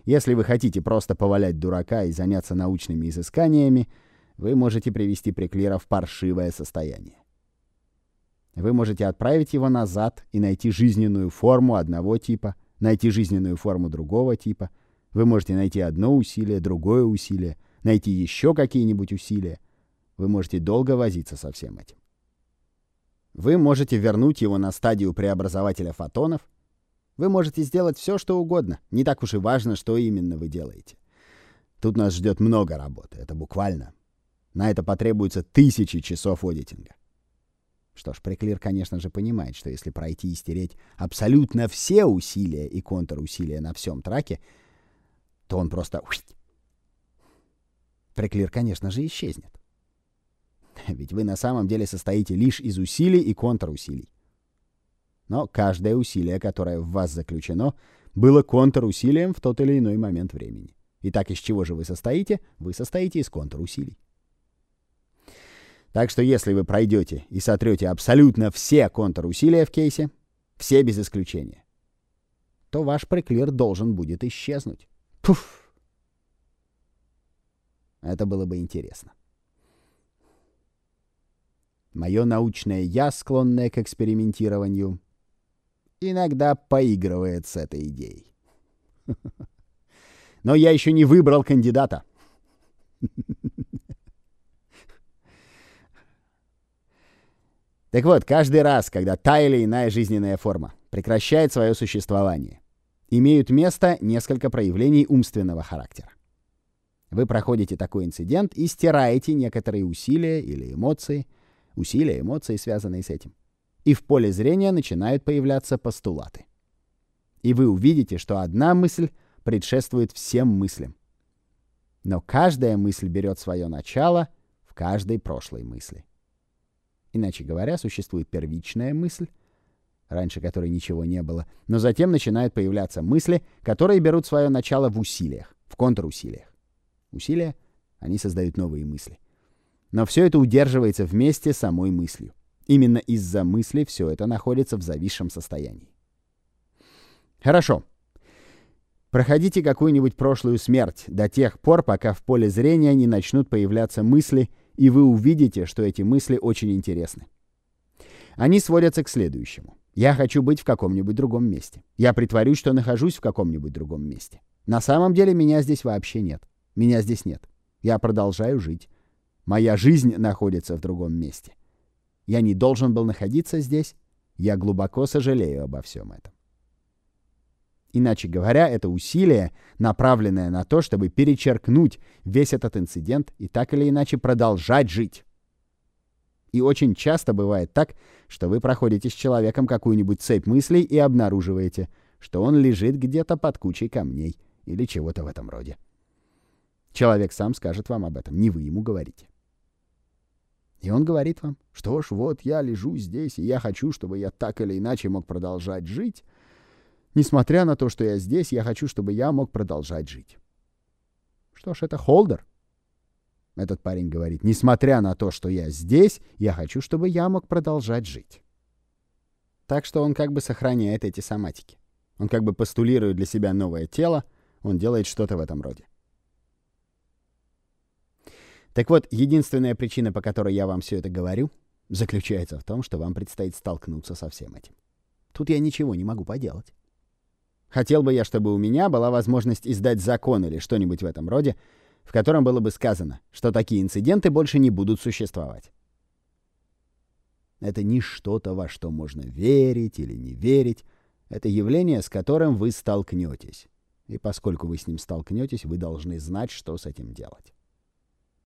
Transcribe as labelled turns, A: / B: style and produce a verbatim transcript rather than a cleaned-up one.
A: Если вы хотите просто повалять дурака и заняться научными изысканиями, вы можете привести Преклира в паршивое состояние. Вы можете отправить его назад и найти жизненную форму одного типа, найти жизненную форму другого типа. Вы можете найти одно усилие, другое усилие, найти еще какие-нибудь усилия. Вы можете долго возиться со всем этим. Вы можете вернуть его на стадию преобразователя фотонов. Вы можете сделать все, что угодно. Не так уж и важно, что именно вы делаете. Тут нас ждет много работы. Это буквально. На это потребуется тысячи часов одитинга. Что ж, Преклир, конечно же, понимает, что если пройти и стереть абсолютно все усилия и контрусилия на всем траке, то он просто... Преклир, конечно же, исчезнет. Ведь вы на самом деле состоите лишь из усилий и контрусилий. Но каждое усилие, которое в вас заключено, было контрусилием в тот или иной момент времени. Итак, из чего же вы состоите? Вы состоите из контрусилий. Так что если вы пройдете и сотрете абсолютно все контрусилия в кейсе, все без исключения, то ваш Преклир должен будет исчезнуть. Пуф! Это было бы интересно. Мое научное «я», склонное к экспериментированию, иногда поигрывает с этой идеей. Но я еще не выбрал кандидата. Так вот, каждый раз, когда та или иная жизненная форма прекращает свое существование, имеют место несколько проявлений умственного характера. Вы проходите такой инцидент и стираете некоторые усилия или эмоции, усилия, эмоции, связанные с этим. И в поле зрения начинают появляться постулаты. И вы увидите, что одна мысль предшествует всем мыслям. Но каждая мысль берет свое начало в каждой прошлой мысли. Иначе говоря, существует первичная мысль, раньше которой ничего не было, но затем начинают появляться мысли, которые берут свое начало в усилиях, в контрусилиях. Усилия, они создают новые мысли. Но все это удерживается вместе самой мыслью. Именно из-за мысли все это находится в зависшем состоянии. Хорошо. Проходите какую-нибудь прошлую смерть до тех пор, пока в поле зрения не начнут появляться мысли, и вы увидите, что эти мысли очень интересны. Они сводятся к следующему. Я хочу быть в каком-нибудь другом месте. Я притворюсь, что нахожусь в каком-нибудь другом месте. На самом деле меня здесь вообще нет. Меня здесь нет. Я продолжаю жить. Моя жизнь находится в другом месте. Я не должен был находиться здесь. Я глубоко сожалею обо всем этом. Иначе говоря, это усилие, направленное на то, чтобы перечеркнуть весь этот инцидент и так или иначе продолжать жить. И очень часто бывает так, что вы проходите с человеком какую-нибудь цепь мыслей и обнаруживаете, что он лежит где-то под кучей камней или чего-то в этом роде. Человек сам скажет вам об этом, не вы ему говорите. И он говорит вам, что ж, вот я лежу здесь, и я хочу, чтобы я так или иначе мог продолжать жить. Несмотря на то, что я здесь, я хочу, чтобы я мог продолжать жить. Что ж, это Холдер. Этот парень говорит, несмотря на то, что я здесь, я хочу, чтобы я мог продолжать жить. Так что он как бы сохраняет эти соматики. Он как бы постулирует для себя новое тело, он делает что-то в этом роде. Так вот, единственная причина, по которой я вам все это говорю, заключается в том, что вам предстоит столкнуться со всем этим. Тут я ничего не могу поделать. Хотел бы я, чтобы у меня была возможность издать закон или что-нибудь в этом роде, в котором было бы сказано, что такие инциденты больше не будут существовать. Это не что-то, во что можно верить или не верить. Это явление, с которым вы столкнетесь. И поскольку вы с ним столкнетесь, вы должны знать, что с этим делать.